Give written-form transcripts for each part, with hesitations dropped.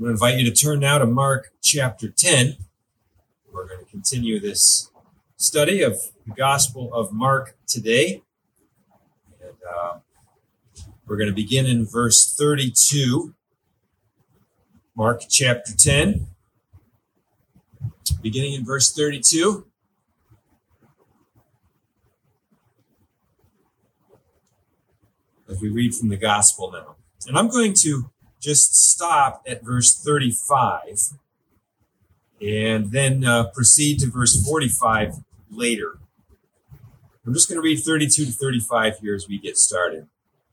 I'm going to invite you to turn now to Mark chapter 10. We're going to continue this study of the Gospel of Mark today. And we're going to begin in verse 32. Mark chapter 10, beginning in verse 32. As we read from the Gospel now. And I'm going to just stop at verse 35 and then proceed to verse 45 later. I'm just going to read 32 to 35 here as we get started.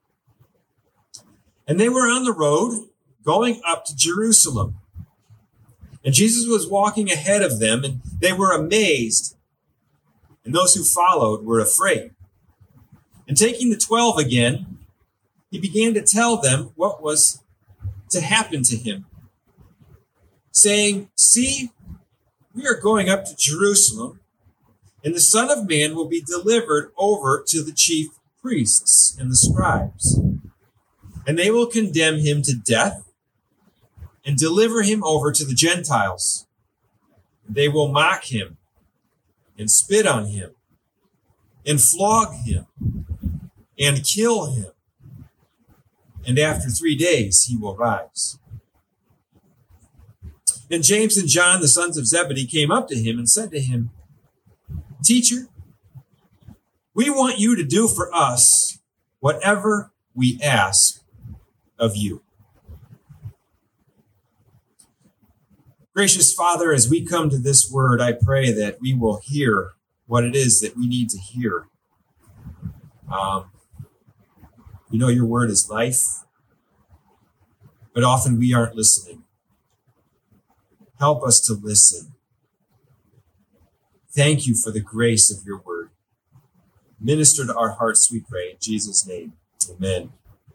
And they were on the road going up to Jerusalem. And Jesus was walking ahead of them, and they were amazed. And those who followed were afraid. And taking the 12 again, he began to tell them what was to happen to him, saying, "See, we are going up to Jerusalem, and the Son of Man will be delivered over to the chief priests and the scribes. And they will condemn him to death and deliver him over to the Gentiles. They will mock him and spit on him and flog him and kill him. And after 3 days, he will rise." And James and John, the sons of Zebedee, came up to him and said to him, "Teacher, we want you to do for us whatever we ask of you." Gracious Father, as we come to this word, I pray that we will hear what it is that we need to hear. You know, your word is life, but often we aren't listening. Help us to listen. Thank you for the grace of your word. Minister to our hearts, we pray, in Jesus' name. Amen.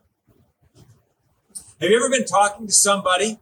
Have you ever been talking to somebody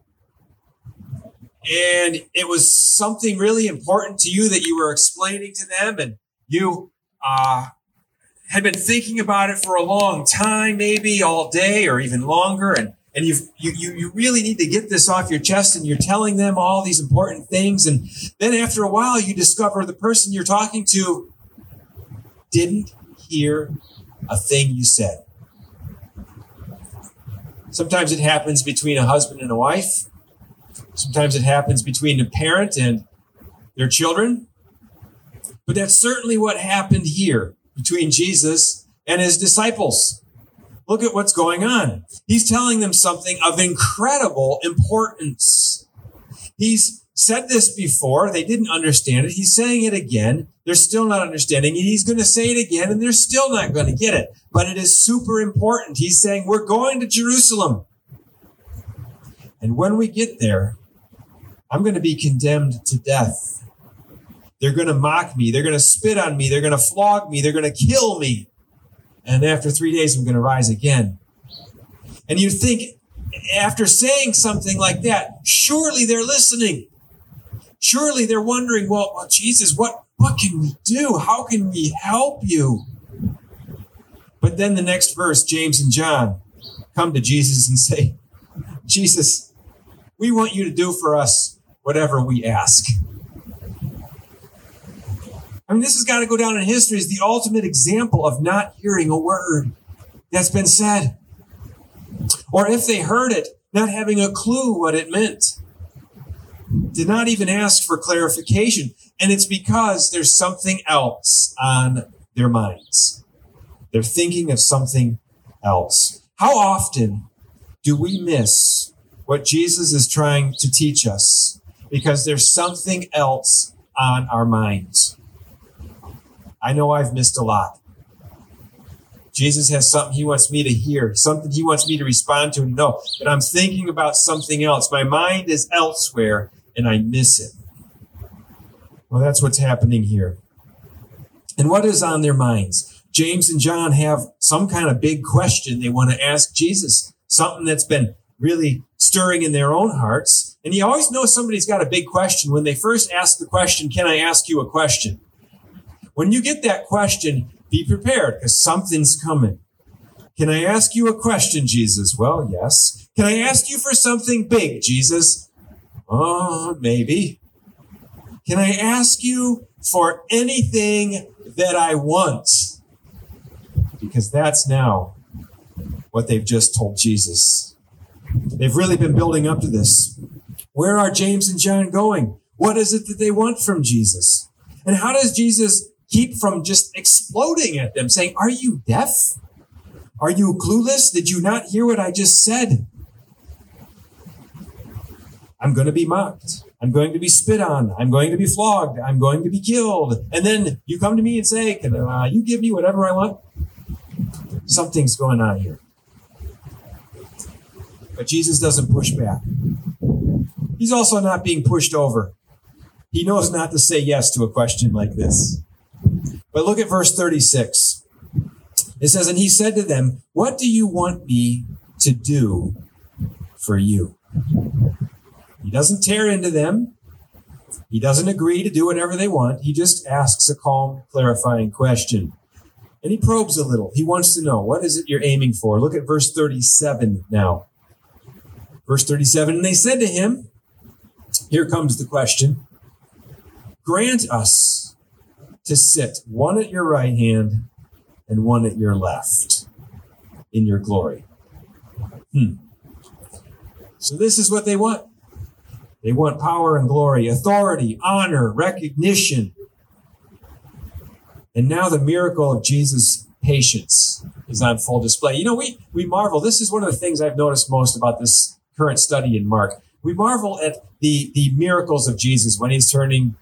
and it was something really important to you that you were explaining to them, and you had been thinking about it for a long time, maybe all day or even longer, and you really need to get this off your chest, and you're telling them all these important things, and then after a while you discover the person you're talking to didn't hear a thing you said. Sometimes it happens between a husband and a wife. Sometimes it happens between a parent and their children. But that's certainly what happened here between Jesus and his disciples. Look at what's going on. He's telling them something of incredible importance. He's said this before. They didn't understand it. He's saying it again. They're still not understanding it. He's going to say it again, and they're still not going to get it. But it is super important. He's saying, we're going to Jerusalem. And when we get there, I'm going to be condemned to death. They're going to mock me. They're going to spit on me. They're going to flog me. They're going to kill me. And after 3 days, I'm going to rise again. And you think, after saying something like that, surely they're listening. Surely they're wondering, well, Jesus, what can we do? How can we help you? But then the next verse, James and John come to Jesus and say, "Jesus, we want you to do for us whatever we ask." I mean, this has got to go down in history as the ultimate example of not hearing a word that's been said. Or if they heard it, not having a clue what it meant. Did not even ask for clarification. And it's because there's something else on their minds. They're thinking of something else. How often do we miss what Jesus is trying to teach us because there's something else on our minds? I know I've missed a lot. Jesus has something he wants me to hear, something he wants me to respond to and know, but I'm thinking about something else. My mind is elsewhere and I miss it. Well, that's what's happening here. And what is on their minds? James and John have some kind of big question they want to ask Jesus, something that's been really stirring in their own hearts. And you always know somebody's got a big question when they first ask the question, "Can I ask you a question?" When you get that question, be prepared because something's coming. "Can I ask you a question, Jesus?" "Well, yes." Can I ask you for something big, Jesus? Oh, maybe. Can I ask you for anything that I want? Because that's now what they've just told Jesus. They've really been building up to this. Where are James and John going? What is it that they want from Jesus? And how does Jesus keep from just exploding at them, saying, are you deaf? Are you clueless? Did you not hear what I just said? I'm going to be mocked. I'm going to be spit on. I'm going to be flogged. I'm going to be killed. And then you come to me and say, can you give me whatever I want? Something's going on here. But Jesus doesn't push back. He's also not being pushed over. He knows not to say yes to a question like this. But look at verse 36. It says, and he said to them, what do you want me to do for you? He doesn't tear into them. He doesn't agree to do whatever they want. He just asks a calm, clarifying question. And he probes a little. He wants to know, what is it you're aiming for? Look at verse 37 now. Verse 37, and they said to him, here comes the question, grant us to sit one at your right hand and one at your left in your glory. So this is what they want. They want power and glory, authority, honor, recognition. And now the miracle of Jesus' patience is on full display. You know, we marvel. This is one of the things I've noticed most about this current study in Mark. We marvel at the miracles of Jesus when he's turning,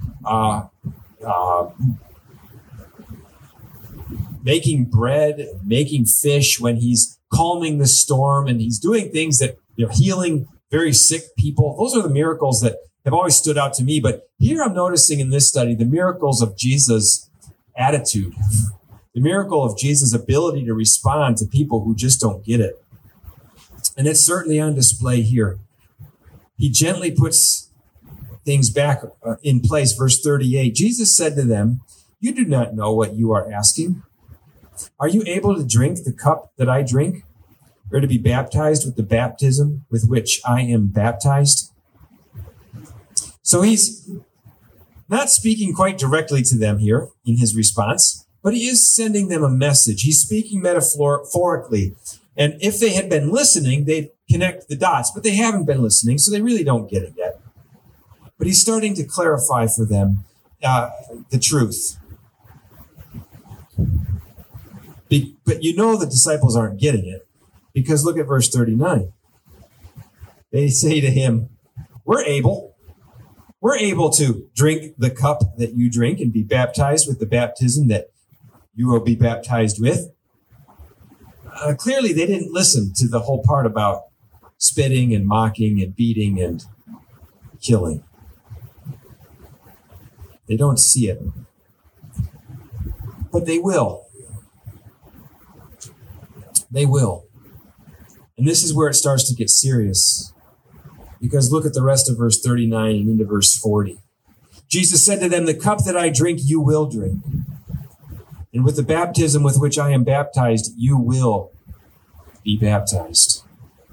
making bread, making fish, when he's calming the storm, and he's doing things that, healing very sick people. Those are the miracles that have always stood out to me. But here I'm noticing in this study the miracles of Jesus' attitude, the miracle of Jesus' ability to respond to people who just don't get it. And it's certainly on display here. He gently puts things back in place. Verse 38, Jesus said to them, you do not know what you are asking. Are you able to drink the cup that I drink, or to be baptized with the baptism with which I am baptized? So he's not speaking quite directly to them here in his response, but he is sending them a message. He's speaking metaphorically. And if they had been listening, they'd connect the dots, but they haven't been listening, so they really don't get it yet. But he's starting to clarify for them the truth. But the disciples aren't getting it, because look at verse 39. They say to him, we're able to drink the cup that you drink and be baptized with the baptism that you will be baptized with. Clearly, they didn't listen to the whole part about spitting and mocking and beating and killing. They don't see it. But they will. They will. And this is where it starts to get serious. Because look at the rest of verse 39 and into verse 40. Jesus said to them, the cup that I drink, you will drink. And with the baptism with which I am baptized, you will be baptized.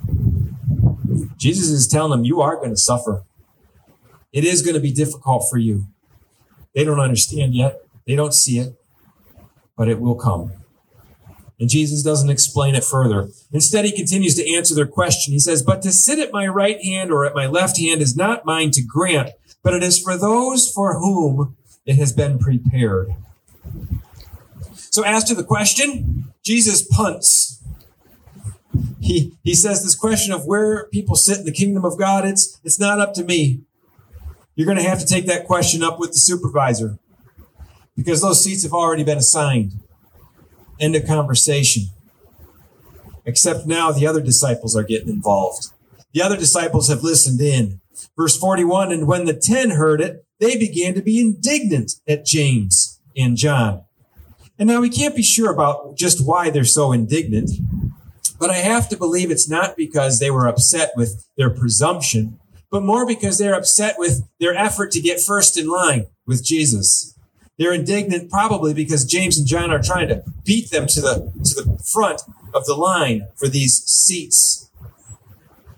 Jesus is telling them, you are going to suffer. It is going to be difficult for you. They don't understand yet. They don't see it. But it will come. And Jesus doesn't explain it further. Instead, he continues to answer their question. He says, but to sit at my right hand or at my left hand is not mine to grant, but it is for those for whom it has been prepared. So as to the question, Jesus punts. He says this question of where people sit in the kingdom of God, it's not up to me. You're going to have to take that question up with the supervisor, because those seats have already been assigned. End of conversation. Except now the other disciples are getting involved. The other disciples have listened in. Verse 41, and when the 10 heard it, they began to be indignant at James and John. And now we can't be sure about just why they're so indignant, but I have to believe it's not because they were upset with their presumption, but more because they're upset with their effort to get first in line with Jesus. They're indignant probably because James and John are trying to beat them to the front of the line for these seats.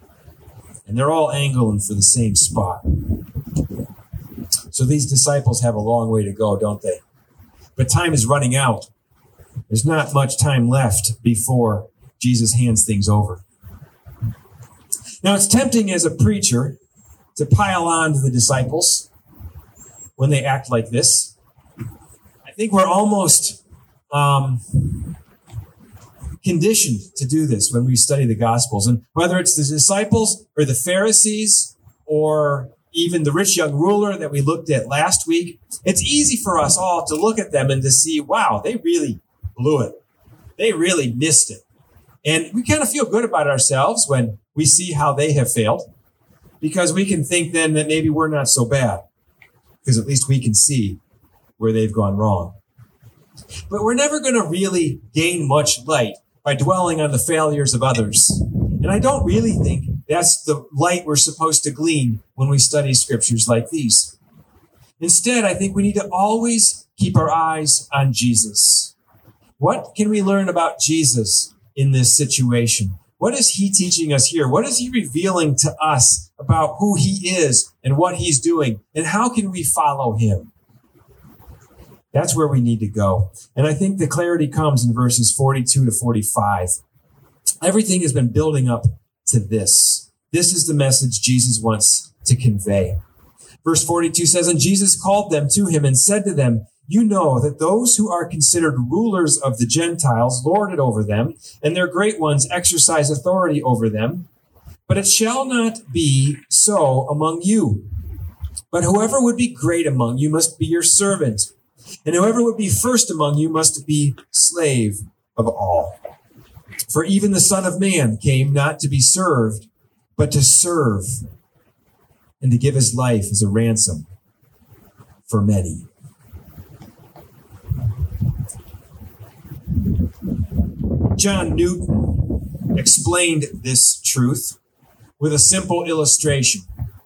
and they're all angling for the same spot. So these disciples have a long way to go, don't they? But time is running out. There's not much time left before Jesus hands things over. Now, it's tempting as a preacher to pile on to the disciples when they act like this. I think we're almost conditioned to do this when we study the Gospels. And whether it's the disciples or the Pharisees or even the rich young ruler that we looked at last week, it's easy for us all to look at them and to see, wow, they really blew it. They really missed it. And we kind of feel good about ourselves when we see how they have failed, because we can think then that maybe we're not so bad, because at least we can see where they've gone wrong. But we're never going to really gain much light by dwelling on the failures of others. And I don't really think that's the light we're supposed to glean when we study scriptures like these. Instead, I think we need to always keep our eyes on Jesus. What can we learn about Jesus in this situation? What is he teaching us here? What is he revealing to us about who he is and what he's doing? And how can we follow him? That's where we need to go. And I think the clarity comes in verses 42 to 45. Everything has been building up to this. This is the message Jesus wants to convey. Verse 42 says, "And Jesus called them to him and said to them, 'You know that those who are considered rulers of the Gentiles lord it over them, and their great ones exercise authority over them. But it shall not be so among you. But whoever would be great among you must be your servant, and whoever would be first among you must be slave of all. For even the Son of Man came not to be served, but to serve, and to give his life as a ransom for many.'" John Newton explained this truth with a simple illustration.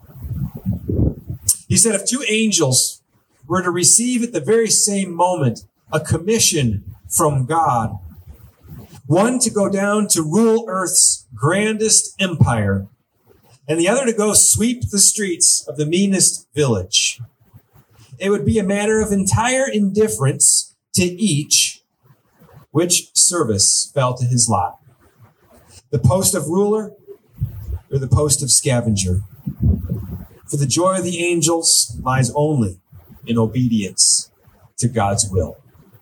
He said, if two angels were to receive at the very same moment a commission from God, one to go down to rule Earth's grandest empire, and the other to go sweep the streets of the meanest village, it would be a matter of entire indifference to each which service fell to his lot, the post of ruler or the post of scavenger. For the joy of the angels lies only in obedience to God's will.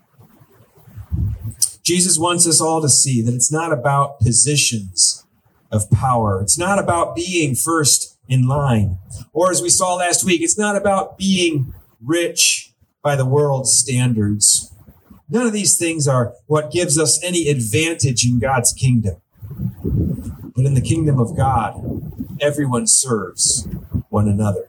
Jesus wants us all to see that it's not about positions of power. It's not about being first in line. Or as we saw last week, it's not about being rich by the world's standards. None of these things are what gives us any advantage in God's kingdom. But in the kingdom of God, everyone serves one another.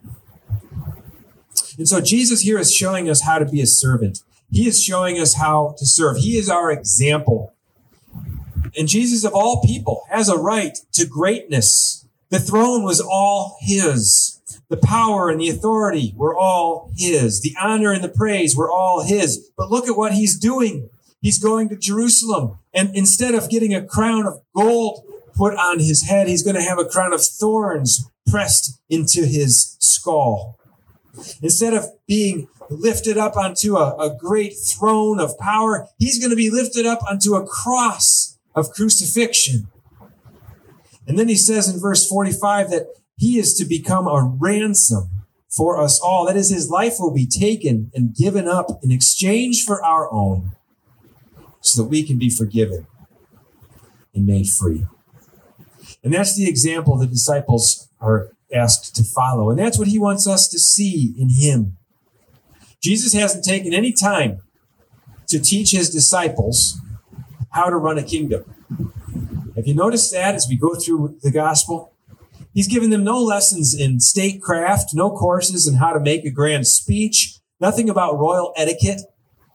And so Jesus here is showing us how to be a servant. He is showing us how to serve. He is our example. And Jesus, of all people, has a right to greatness. The throne was all his. The power and the authority were all his. The honor and the praise were all his. But look at what he's doing. He's going to Jerusalem. And instead of getting a crown of gold put on his head, he's going to have a crown of thorns pressed into his skull. Instead of being lifted up onto a great throne of power, he's going to be lifted up onto a cross of crucifixion. And then he says in verse 45 that he is to become a ransom for us all. That is, his life will be taken and given up in exchange for our own, so that we can be forgiven and made free. And that's the example the disciples are asked to follow. And that's what he wants us to see in him. Jesus hasn't taken any time to teach his disciples how to run a kingdom. Have you noticed that as we go through the gospel? He's given them no lessons in statecraft, no courses in how to make a grand speech, nothing about royal etiquette.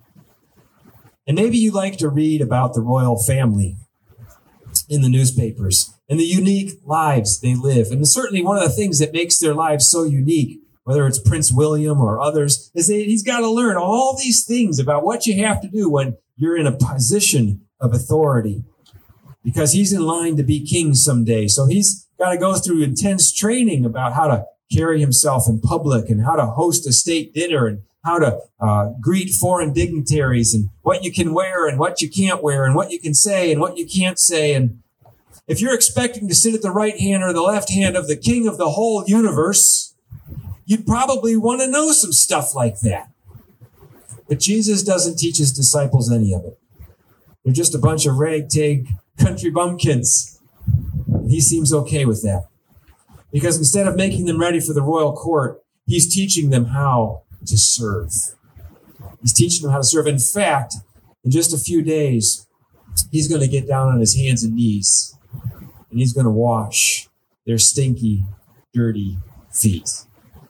And maybe you like to read about the royal family in the newspapers and the unique lives they live. And certainly one of the things that makes their lives so unique, whether it's Prince William or others, is that he's got to learn all these things about what you have to do when you're in a position of authority, because he's in line to be king someday. So he's got to go through intense training about how to carry himself in public and how to host a state dinner and how to greet foreign dignitaries and what you can wear and what you can't wear and what you can say and what you can't say. And if you're expecting to sit at the right hand or the left hand of the king of the whole universe, you'd probably want to know some stuff like that. But Jesus doesn't teach his disciples any of it. They're just a bunch of ragtag country bumpkins. He seems okay with that. Because instead of making them ready for the royal court, he's teaching them how to serve. He's teaching them how to serve. In fact, in just a few days, he's going to get down on his hands and knees and he's going to wash their stinky, dirty feet.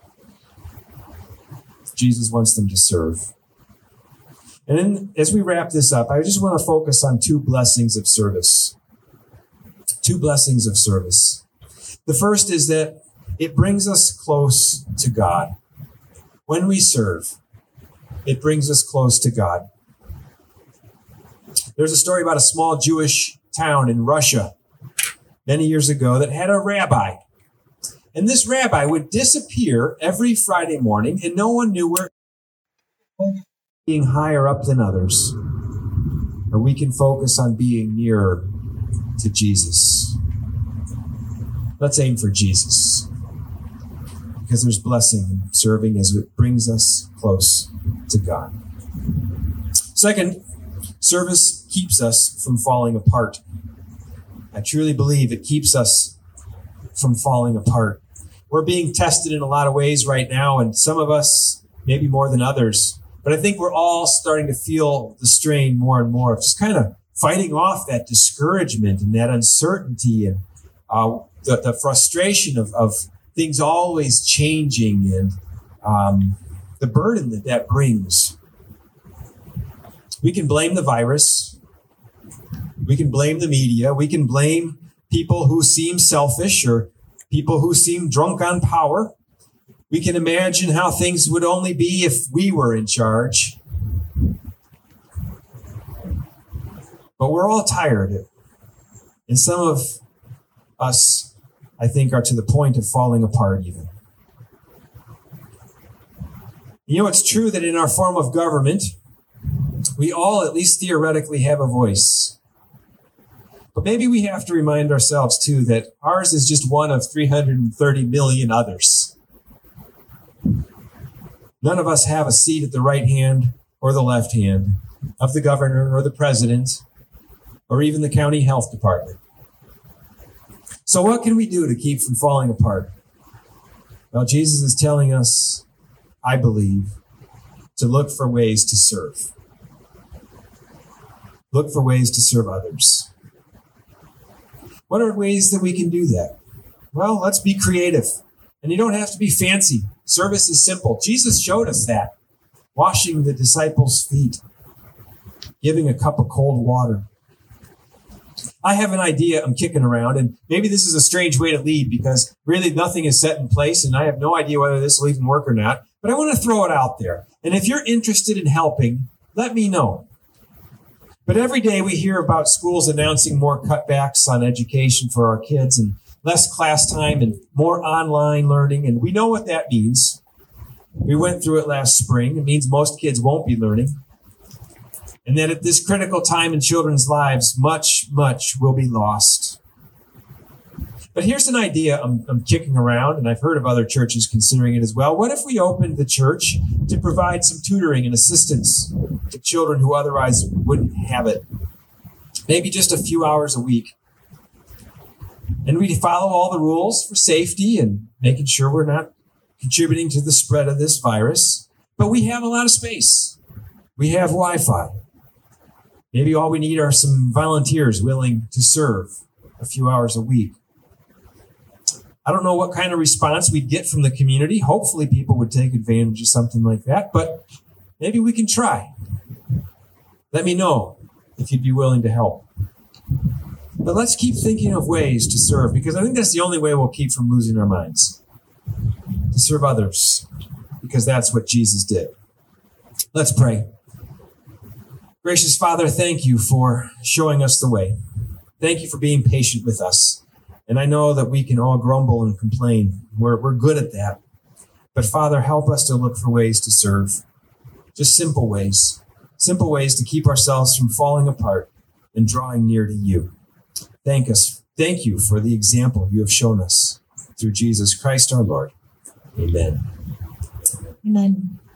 Jesus wants them to serve. And then as we wrap this up, I just want to focus on two blessings of service. Two blessings of service. The first is that it brings us close to God. When we serve, it brings us close to God. There's a story about a small Jewish town in Russia many years ago that had a rabbi. And this rabbi would disappear every Friday morning, and no one knew where he was, being higher up than others. Or we can focus on being nearer to Jesus. Let's aim for Jesus, because there's blessing in serving as it brings us close to God. Second, service keeps us from falling apart. I truly believe it keeps us from falling apart. We're being tested in a lot of ways right now, and some of us, maybe more than others, but I think we're all starting to feel the strain more and more of just kind of fighting off that discouragement and that uncertainty and the frustration of things always changing and the burden that brings. We can blame the virus. We can blame the media. We can blame people who seem selfish or people who seem drunk on power. We can imagine how things would only be if we were in charge. But we're all tired. And some of us, I think, are to the point of falling apart even. You know, it's true that in our form of government, we all, at least theoretically, have a voice. But maybe we have to remind ourselves, too, that ours is just one of 330 million others. None of us have a seat at the right hand or the left hand of the governor or the president or even the county health department. So what can we do to keep from falling apart? Well, Jesus is telling us, I believe, to look for ways to serve. Look for ways to serve others. What are ways that we can do that? Well, let's be creative. And you don't have to be fancy. Service is simple. Jesus showed us that. Washing the disciples' feet. Giving a cup of cold water. I have an idea I'm kicking around, and maybe this is a strange way to lead because really nothing is set in place, and I have no idea whether this will even work or not. But I want to throw it out there. And if you're interested in helping, let me know. But every day we hear about schools announcing more cutbacks on education for our kids and less class time and more online learning. And we know what that means. We went through it last spring. It means most kids won't be learning. And that at this critical time in children's lives, much, much will be lost. But here's an idea I'm kicking around, and I've heard of other churches considering it as well. What if we opened the church to provide some tutoring and assistance to children who otherwise wouldn't have it? Maybe just a few hours a week. And we follow all the rules for safety and making sure we're not contributing to the spread of this virus. But we have a lot of space. We have Wi-Fi. Maybe all we need are some volunteers willing to serve a few hours a week. I don't know what kind of response we'd get from the community. Hopefully people would take advantage of something like that, but maybe we can try. Let me know if you'd be willing to help. But let's keep thinking of ways to serve, because I think that's the only way we'll keep from losing our minds. To serve others, because that's what Jesus did. Let's pray. Gracious Father, thank you for showing us the way. Thank you for being patient with us. And I know that we can all grumble and complain. We're good at that. But Father, help us to look for ways to serve. Just simple ways to keep ourselves from falling apart and drawing near to you. Thank you for the example you have shown us through Jesus Christ our Lord. Amen. Amen.